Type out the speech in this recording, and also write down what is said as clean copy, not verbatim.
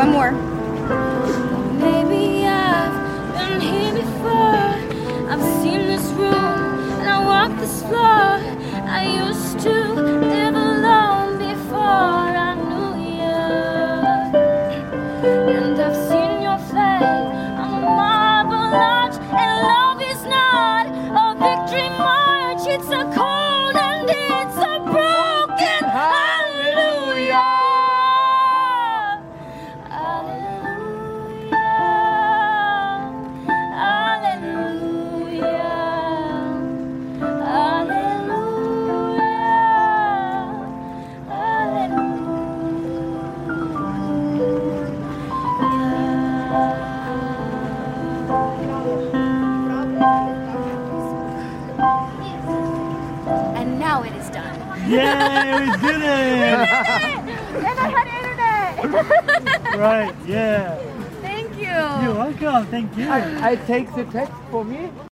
One more. Maybe I've been here before. I've seen this room and I walk this floor. I used to live alone before I knew you. And I've seen your face on the marble arch. And love is not a victory march. It's a cold and it's a broken hallelujah. And now it is done. Yay, we did it! And I had internet. Right, yeah. Thank you. You're welcome, thank you. I take the text for me.